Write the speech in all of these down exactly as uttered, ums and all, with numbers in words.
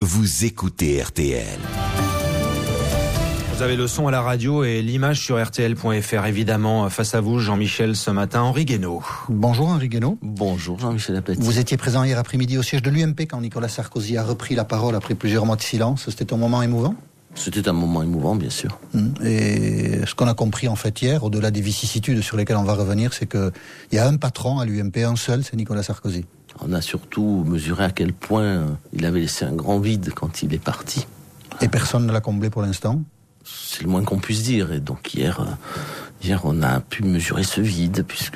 Vous écoutez R T L. Vous avez le son à la radio et l'image sur R T L point F R, évidemment. Face à vous, Jean-Michel, ce matin, Henri Guénaud. Bonjour Henri Guénaud. Bonjour Jean-Michel Apathy. Vous étiez présent hier après-midi au siège de l'U M P quand Nicolas Sarkozy a repris la parole après plusieurs mois de silence. C'était un moment émouvant ? C'était un moment émouvant, bien sûr. Et ce qu'on a compris en fait hier, au-delà des vicissitudes sur lesquelles on va revenir, c'est qu'il y a un patron à l'U M P, un seul, c'est Nicolas Sarkozy. On a surtout mesuré à quel point il avait laissé un grand vide quand il est parti. Et personne ne l'a comblé pour l'instant ? C'est le moins qu'on puisse dire. Et donc hier, hier on a pu mesurer ce vide, puisque...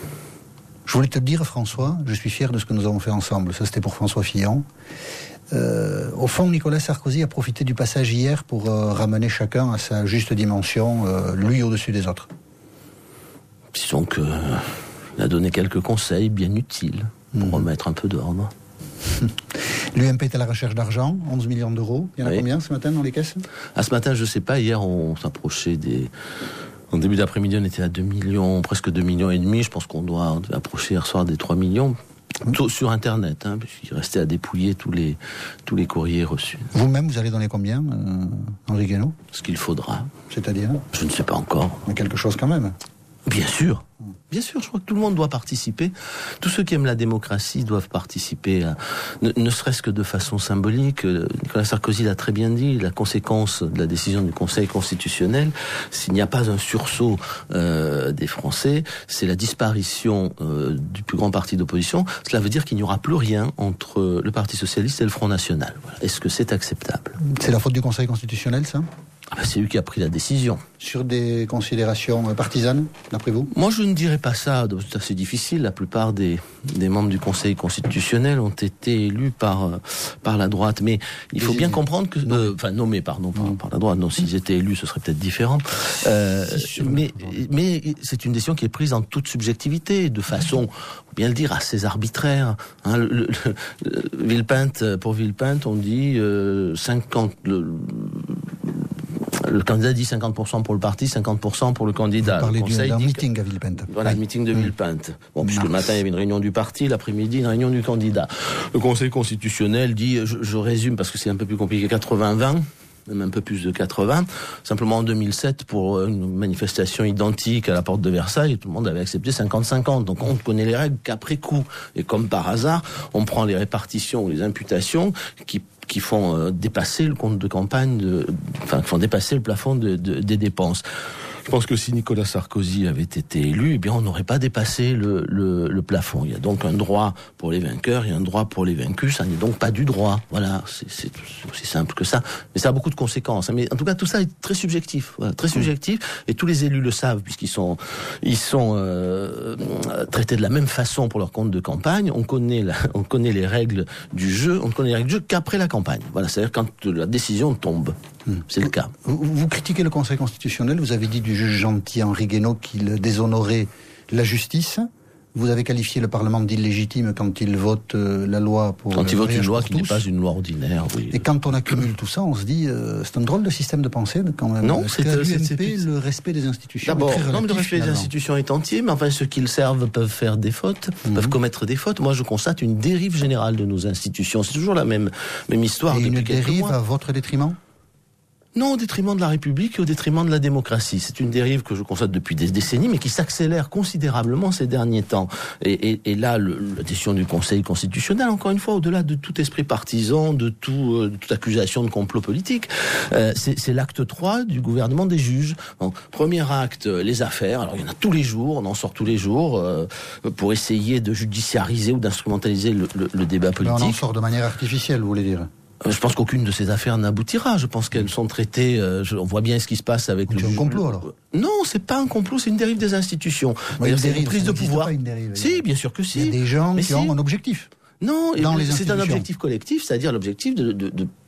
Je voulais te dire, François, je suis fier de ce que nous avons fait ensemble. Ça, c'était pour François Fillon. Euh, au fond, Nicolas Sarkozy a profité du passage hier pour euh, ramener chacun à sa juste dimension, euh, lui au-dessus des autres. Disons que il a donné quelques conseils bien utiles pour mmh. remettre un peu d'ordre. L'U M P est à la recherche d'argent, onze millions d'euros. Il y en a oui. combien ce matin dans les caisses ? Ah, ce matin, je ne sais pas. Hier, on s'approchait des... En début d'après-midi, on était à deux millions, presque deux millions et demi. Je pense qu'on doit on devait approcher hier soir des trois millions. Tout sur Internet, hein, puisqu'il restait à dépouiller tous les, tous les courriers reçus. Vous-même, vous allez donner combien, euh, Henri Guénaud ? Ce qu'il faudra. C'est-à-dire ? Je ne sais pas encore. Mais quelque chose quand même. Bien sûr. Bien sûr, je crois que tout le monde doit participer. Tous ceux qui aiment la démocratie doivent participer, à, ne, ne serait-ce que de façon symbolique. Nicolas Sarkozy l'a très bien dit, la conséquence de la décision du Conseil constitutionnel, s'il n'y a pas un sursaut euh, des Français, c'est la disparition euh, du plus grand parti d'opposition. Cela veut dire qu'il n'y aura plus rien entre le Parti socialiste et le Front national. Voilà. Est-ce que c'est acceptable ? C'est la faute du Conseil constitutionnel, ça ? Ah ben c'est lui qui a pris la décision. Sur des considérations partisanes, d'après vous ? Moi, je ne dirais pas ça. C'est assez difficile. La plupart des, des membres du Conseil constitutionnel ont été élus par, par la droite. Mais il faut bien comprendre que... Euh, enfin, nommés, pardon, par, par la droite. Non, s'ils étaient élus, ce serait peut-être différent. Euh, mais, mais c'est une décision qui est prise en toute subjectivité, de façon, faut bien le dire, assez arbitraire. Hein, le, le, le, Villepinte, pour Villepinte, on dit euh, cinquante... Le, Le candidat dit cinquante pour cent pour le parti, cinquante pour cent pour le candidat. Vous parlez le conseil d'un dit meeting que... à Villepinte. Voilà, oui. le meeting de oui. Villepinte. Bon, puisque le matin, il y avait une réunion du parti, l'après-midi, une réunion du candidat. Le Conseil constitutionnel dit, je, je résume parce que c'est un peu plus compliqué, quatre-vingts vingt, même un peu plus de quatre-vingts. Simplement en deux mille sept, pour une manifestation identique à la porte de Versailles, tout le monde avait accepté cinquante cinquante. Donc on ne connaît les règles qu'après coup. Et comme par hasard, on prend les répartitions ou les imputations qui qui font euh, dépasser le compte de campagne, de, enfin, qui font dépasser le plafond de, de, des dépenses. Je pense que si Nicolas Sarkozy avait été élu, eh bien, on n'aurait pas dépassé le, le, le plafond. Il y a donc un droit pour les vainqueurs, il y a un droit pour les vaincus, ça n'est donc pas du droit. Voilà, c'est, c'est aussi simple que ça. Mais ça a beaucoup de conséquences. Mais en tout cas, tout ça est très subjectif, voilà, très subjectif. Et tous les élus le savent, puisqu'ils sont, ils sont euh, traités de la même façon pour leur compte de campagne. On connaît, la, on connaît les règles du jeu, on ne connaît les règles du jeu qu'après la campagne. Voilà, c'est-à-dire quand la décision tombe. C'est le cas. Vous, vous critiquez le Conseil constitutionnel, vous avez dit du juge gentil Henri Guénaud qu'il déshonorait la justice. Vous avez qualifié le Parlement d'illégitime quand il vote euh, la loi pour... Quand il vote une loi qui tous. n'est pas une loi ordinaire, oui. Et quand on accumule tout ça, on se dit, euh, c'est un drôle de système de pensée quand même. Non, c'est l'U M P, le respect des institutions. D'abord, est très relatif, non, le respect finalement. des institutions est entier, mais enfin, ceux qui le servent peuvent faire des fautes, mmh. peuvent commettre des fautes. Moi, je constate une dérive générale de nos institutions. C'est toujours la même, même histoire. Et depuis une quelques dérive mois. à votre détriment ? Non, au détriment de la République et au détriment de la démocratie. C'est une dérive que je constate depuis des décennies, mais qui s'accélère considérablement ces derniers temps. Et, et, et là, le, la décision du Conseil constitutionnel, encore une fois, au-delà de tout esprit partisan, de, tout, euh, de toute accusation de complot politique, euh, c'est, c'est l'acte trois du gouvernement des juges. Donc, premier acte, les affaires. Alors, il y en a tous les jours, on en sort tous les jours, euh, pour essayer de judiciariser ou d'instrumentaliser le, le, le débat politique. Mais on en sort de manière artificielle, vous voulez dire ? Je pense qu'aucune de ces affaires n'aboutira. Je pense qu'elles sont traitées. Euh, je, on voit bien ce qui se passe avec c'est le. C'est un complot alors. Non, c'est pas un complot, c'est une dérive des institutions. Oui, une c'est dérive, une prise ça de pouvoir. Pas une dérive, si, bien sûr que si. Il y a des gens Mais qui si. ont un objectif. Non, dans et les c'est un institutions. objectif collectif, c'est-à-dire l'objectif de, de, de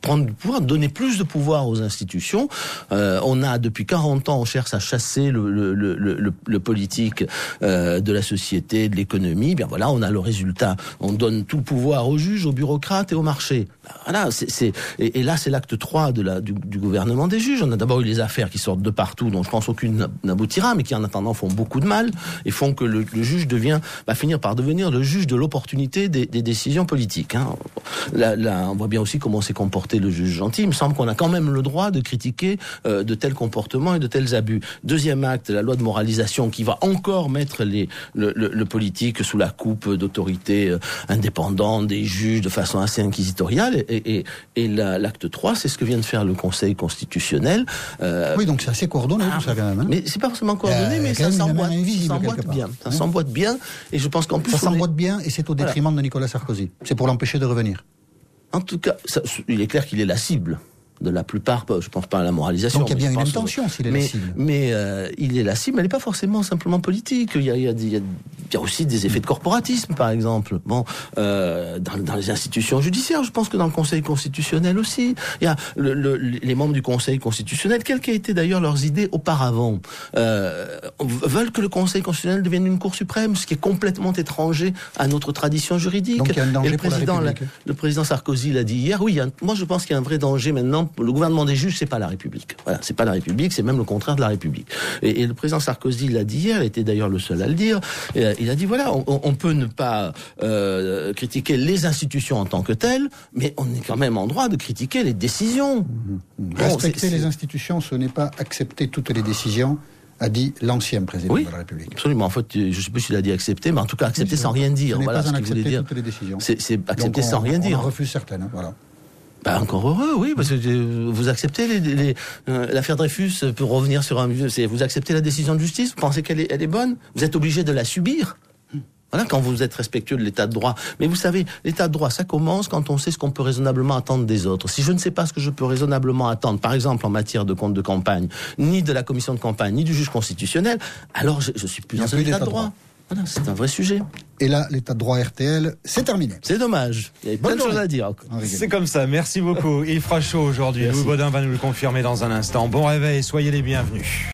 prendre du pouvoir, donner plus de pouvoir aux institutions. Euh, on a depuis quarante ans, on cherche à chasser le, le, le, le, le politique euh, de la société, de l'économie. Bien voilà, on a le résultat. On donne tout le pouvoir aux juges, aux bureaucrates et au marché. Voilà, c'est, c'est et, et là c'est l'acte trois de la du, du gouvernement des juges. On a d'abord eu les affaires qui sortent de partout, dont je pense aucune n'aboutira, mais qui en attendant font beaucoup de mal et font que le, le juge devient va finir par devenir le juge de l'opportunité des, des décisions politiques. Hein. Là, là, on voit bien aussi comment s'est comporté le juge gentil. Il me semble qu'on a quand même le droit de critiquer euh, de tels comportements et de tels abus. Deuxième acte, la loi de moralisation qui va encore mettre les, le, le, le politique sous la coupe d'autorités euh, indépendantes, des juges de façon assez inquisitoriale. Et, et, et la, l'acte trois, c'est ce que vient de faire le Conseil constitutionnel. Euh, oui, donc c'est assez coordonné ah, tout ça quand même. Hein. Mais c'est pas forcément coordonné, mais ça s'emboîte, ça s'emboîte bien. Ça hein. s'emboîte bien. Et je pense qu'en plus... Ça s'emboîte est... bien et c'est au détriment voilà. de Nicolas Sarkozy. C'est pour l'empêcher de revenir. En tout cas, ça, il est clair qu'il est la cible de la plupart, je pense pas à la moralisation. Donc il y a bien une intention s'il est mais, la cible. Mais euh, il est la cible, elle n'est pas forcément simplement politique. Il y a, il y a, il y a, il y a aussi des effets de corporatisme, par exemple. Bon, euh, dans, dans les institutions judiciaires, je pense que dans le Conseil constitutionnel aussi, il y a le, le, les membres du Conseil constitutionnel, quelles qu'aient été d'ailleurs leurs idées auparavant, euh, veulent que le Conseil constitutionnel devienne une Cour suprême, ce qui est complètement étranger à notre tradition juridique. Donc il y a un danger Et le pour président, la République. La, le président Sarkozy l'a dit hier. Oui, il y a, moi je pense qu'il y a un vrai danger maintenant. Le gouvernement des juges, c'est pas la République. Voilà, c'est pas la République, c'est même le contraire de la République. Et, et le président Sarkozy l'a dit hier, il était d'ailleurs le seul à le dire. Et, il a dit voilà, on, on peut ne pas euh, critiquer les institutions en tant que telles, mais on est quand même en droit de critiquer les décisions. Mmh. Bon, Respecter c'est, c'est... les institutions, ce n'est pas accepter toutes les décisions, a dit l'ancien président oui, de la République. Absolument. En fait, je ne sais plus s'il a dit accepter, mais en tout cas accepter oui, sans rien dire. Ce voilà n'est pas ce qu'il voulait dire. Toutes les décisions. C'est, c'est accepter on, sans rien on dire. On refuse certaines. Hein, voilà. Bah encore heureux, oui, parce que vous acceptez les, les, euh, l'affaire Dreyfus pour revenir sur un, c'est vous acceptez la décision de justice, vous pensez qu'elle est, elle est bonne, vous êtes obligé de la subir. Voilà, quand vous êtes respectueux de l'état de droit. Mais vous savez, l'état de droit, ça commence quand on sait ce qu'on peut raisonnablement attendre des autres. Si je ne sais pas ce que je peux raisonnablement attendre, par exemple en matière de compte de campagne, ni de la commission de campagne, ni du juge constitutionnel, alors je, je suis plus dans l'état de droit. droit. Voilà, c'est un vrai sujet. Et là, l'état de droit R T L, c'est terminé. C'est dommage. Il y avait plein de choses à dire. C'est comme ça. Merci beaucoup. Il fera chaud aujourd'hui. Louis Baudin va nous le confirmer dans un instant. Bon réveil, soyez les bienvenus.